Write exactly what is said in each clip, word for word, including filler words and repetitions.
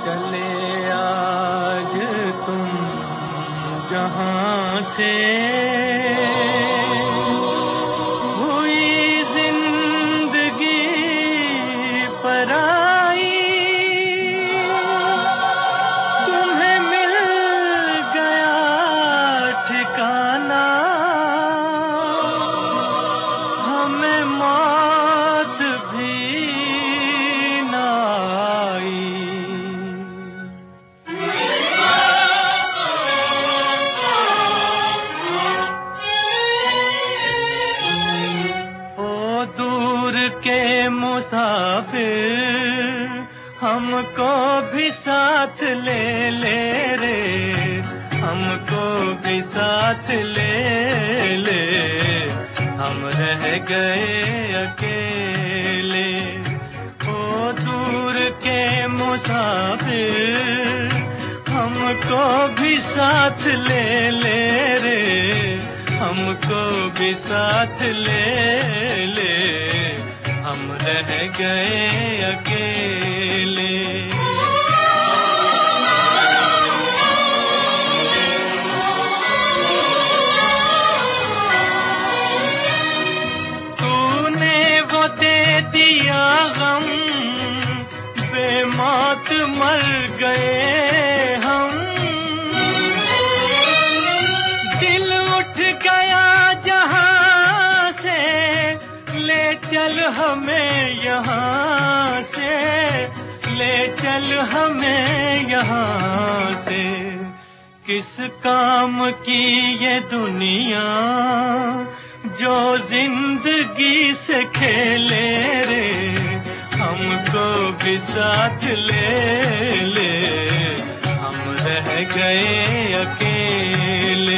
चले आज तुम जहां से, हुई जिंदगी पराई, तुम्हें मिल गया ठिकाना, हमें मौत भी ना आई। ओ दूर के मुसाफिर, हमको भी साथ ले ले रे, हमको भी साथ ले ले, हम रह गए अकेले। ओ दूर के मुसाफिर, हमको भी साथ ले ले रे, हमको भी साथ ले ले, हम रह गए अकेले। दिया गम, बेमौत मर गए हम, दिल उठ गया जहां से, ले चल हमें यहाँ से, ले चल हमें यहाँ से। किस काम की ये दुनिया जो जिंदगी से खेले रे, हमको भी साथ ले ले, हम रह गए अकेले।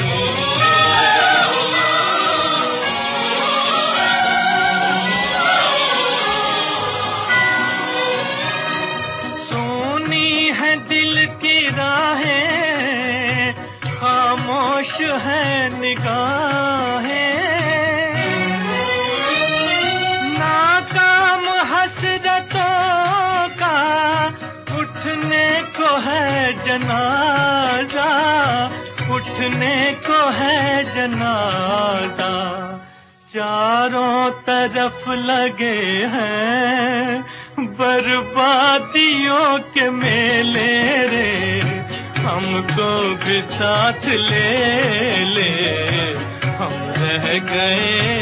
सोनी है दिल की राहें, खामोश है निगाहें, उठने को है जनाजा, उठने को है जनाजा। चारों तरफ लगे हैं बर्बादियों के मेले रे, हमको भी साथ ले ले, हम रह गए